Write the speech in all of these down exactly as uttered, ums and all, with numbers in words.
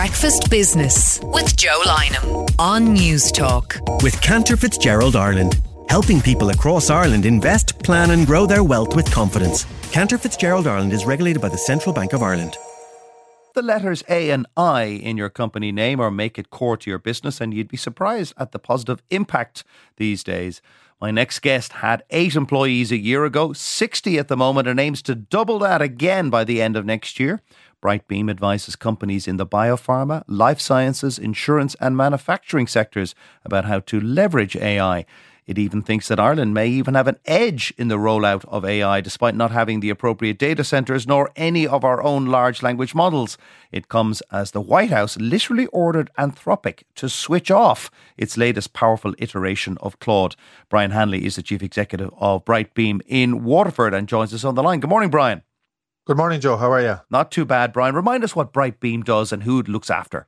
Breakfast Business with Joe Lynham on News Talk. With Cantor Fitzgerald Ireland, helping people across Ireland invest, plan and grow their wealth with confidence. Cantor Fitzgerald Ireland is regulated by the Central Bank of Ireland. The letters A and I in your company name or make it core to your business, and you'd be surprised at the positive impact these days. My next guest had eight employees a year ago, sixty at the moment, and aims to double that again by the end of next year. Brightbeam advises companies in the biopharma, life sciences, insurance and manufacturing sectors about how to leverage A I. It even thinks that Ireland may even have an edge in the rollout of A I, despite not having the appropriate data centres nor any of our own large language models. It comes as the White House literally ordered Anthropic to switch off its latest powerful iteration of Claude. Brian Hanley is the Chief Executive of Brightbeam in Waterford and joins us on the line. Good morning, Brian. Good morning, Joe. How are you? Not too bad, Brian. Remind us what Brightbeam does and who it looks after.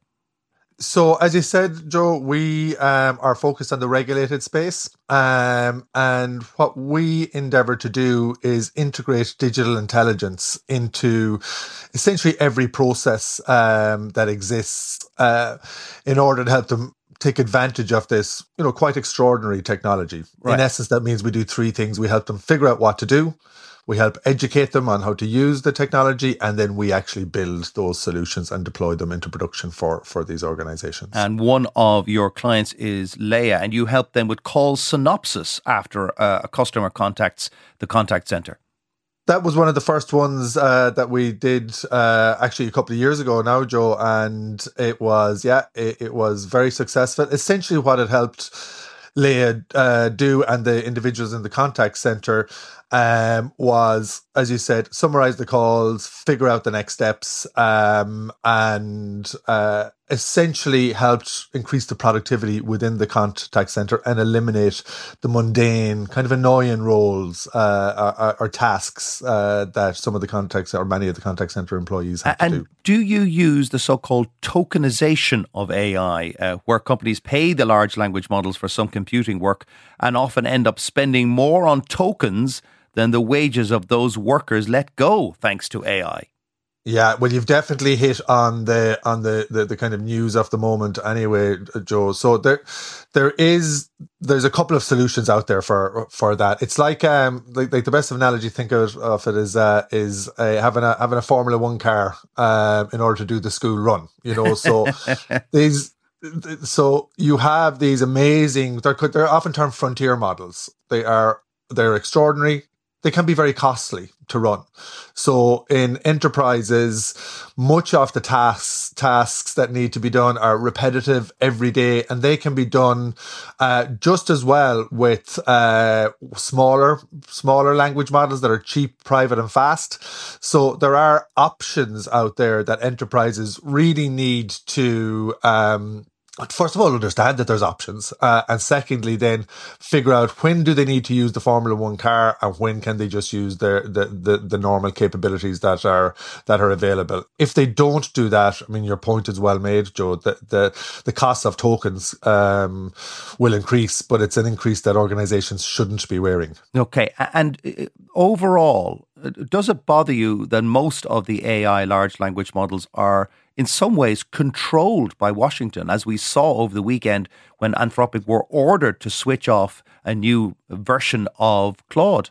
So, as you said, Joe, we um, are focused on the regulated space. Um, and what we endeavour to do is integrate digital intelligence into essentially every process um, that exists uh, in order to help them take advantage of this, you know, quite extraordinary technology. Right. In essence, that means we do three things. We help them figure out what to do. We help educate them on how to use the technology, and then we actually build those solutions and deploy them into production for, for these organizations. And one of your clients is Leia, and you help them with call synopsis after uh, a customer contacts the contact centre. That was one of the first ones uh, that we did uh, actually a couple of years ago now, Joe, and it was, yeah, it, it was very successful. Essentially what it helped Leia uh, do and the individuals in the contact centre um, was, as you said, summarise the calls, figure out the next steps, um, and uh, essentially helped increase the productivity within the contact centre and eliminate the mundane, kind of annoying roles uh, or, or tasks uh, that some of the contact or many of the contact centre employees have and to do. Do you use the so-called tokenization of A I, uh, where companies pay the large language models for some computing work and often end up spending more on tokens than the wages of those workers let go thanks to A I? Yeah, well, you've definitely hit on the on the, the, the kind of news of the moment anyway, Joe. So there there is there's a couple of solutions out there for for that. It's like um like, like the best analogy think of, of it is uh, is uh, having a having a Formula One car um in order to do the school run. You know, so these so you have these amazing. They're they're often termed frontier models. They are they're extraordinary. They can be very costly to run. So in enterprises, much of the tasks tasks that need to be done are repetitive every day, and they can be done uh, just as well with uh, smaller smaller language models that are cheap, private and fast. So there are options out there that enterprises really need to um first of all, understand that there's options. Uh, and secondly, then figure out when do they need to use the Formula One car and when can they just use their, the, the, the normal capabilities that are, that are available. If they don't do that, I mean, your point is well made, Joe, the, the, the cost of tokens, um, will increase, but it's an increase that organizations shouldn't be wearing. Okay. And overall, does it bother you that most of the A I large language models are in some ways controlled by Washington, as we saw over the weekend when Anthropic were ordered to switch off a new version of Claude?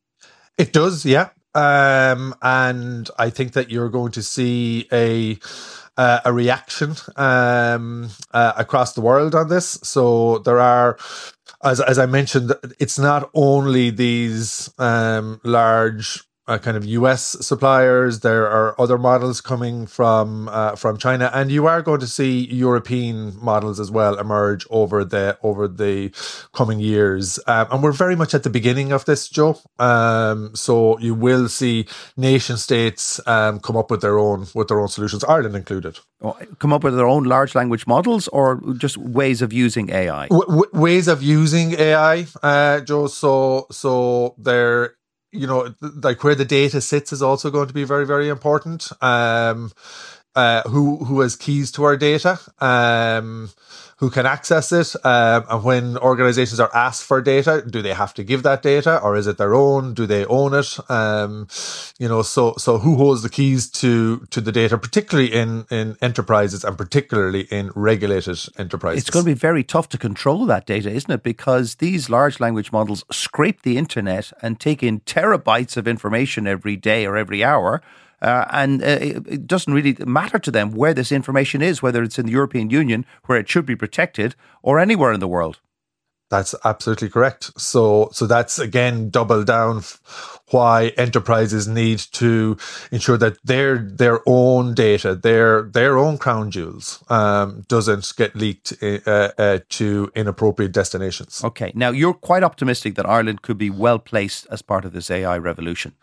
It does, yeah. Um, and I think that you're going to see a uh, a reaction um, uh, across the world on this. So there are, as as I mentioned, it's not only these um, large Uh, kind of U S suppliers. There are other models coming from uh, from China, and you are going to see European models as well emerge over the over the coming years. Um, and we're very much at the beginning of this, Joe. Um, so you will see nation states um, come up with their own with their own solutions, Ireland included. Come up with their own large language models, or just ways of using A I? W- w- ways of using A I, uh, Joe. So so there. You know, like where the data sits is also going to be very, very important. Um, uh, who who has keys to our data, um, who can access it, um, and when organizations are asked for data, do they have to give that data, or is it their own? Do they own it? Um, you know, so so who holds the keys to to the data, particularly in in enterprises and particularly in regulated enterprises? It's going to be very tough to control that data, isn't it? Because these large language models scrape the internet and take in terabytes of information every day or every hour. Uh, and uh, it doesn't really matter to them where this information is, whether it's in the European Union, where it should be protected, or anywhere in the world. That's absolutely correct. So, so that's again double down why enterprises need to ensure that their their own data, their their own crown jewels, um, doesn't get leaked uh, uh, to inappropriate destinations. Okay, now you're quite optimistic that Ireland could be well placed as part of this A I revolution.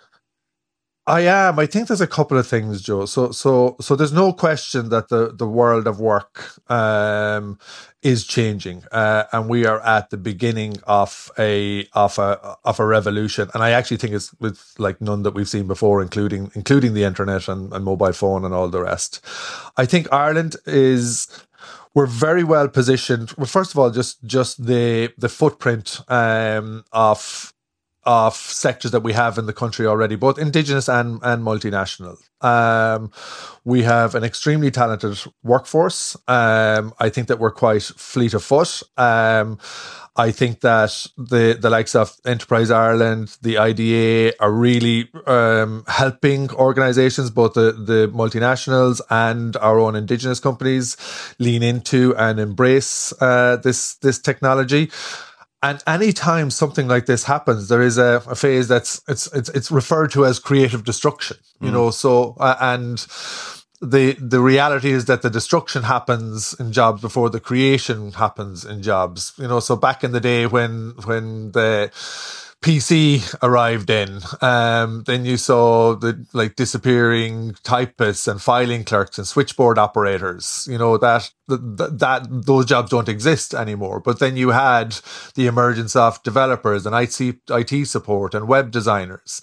I am. I think there's a couple of things, Joe. So, so, so there's no question that the, the world of work um, is changing, uh, and we are at the beginning of a of a of a revolution. And I actually think it's with like none that we've seen before, including including the internet and, and mobile phone and all the rest. I think Ireland is. We're very well positioned. Well, first of all, just just the the footprint um, of. of sectors that we have in the country already, both indigenous and, and multinational. Um, we have an extremely talented workforce. Um, I think that we're quite fleet of foot. Um, I think that the, the likes of Enterprise Ireland, the I D A are really um, helping organisations, both the, the multinationals and our own indigenous companies, lean into and embrace uh, this this technology. And anytime something like this happens, there is a, a phase that's it's it's it's referred to as creative destruction. You mm. know, so uh, and the the reality is that the destruction happens in jobs before the creation happens in jobs. You know, so back in the day when when the P C arrived in, um, then you saw the like disappearing typists and filing clerks and switchboard operators. You know that that, that those jobs don't exist anymore. But then you had the emergence of developers and I T support and web designers.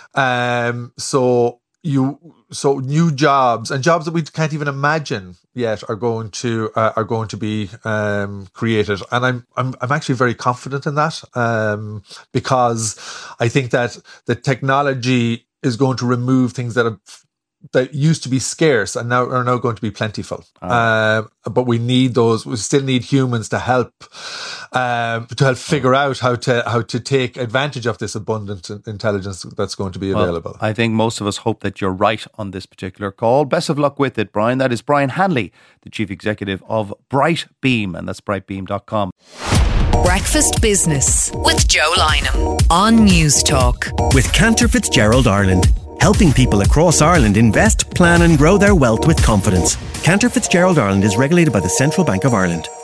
Um, so you so new jobs and jobs that we can't even imagine yet are going to uh, are going to be um, created, and I'm I'm I'm actually very confident in that um, because I think that the technology is going to remove things that have that used to be scarce and now are now going to be plentiful. Oh. Uh, but we need those. We still need humans to help um, to help figure out how to how to take advantage of this abundant intelligence that's going to be available. Well, I think most of us hope that you're right on this particular call. Best of luck with it, Brian. That is Brian Hanley, the Chief Executive of Brightbeam, and that's brightbeam dot com. Breakfast Business with Joe Lynham on News Talk. With Cantor Fitzgerald Ireland, helping people across Ireland invest, plan and grow their wealth with confidence. Cantor Fitzgerald Ireland is regulated by the Central Bank of Ireland.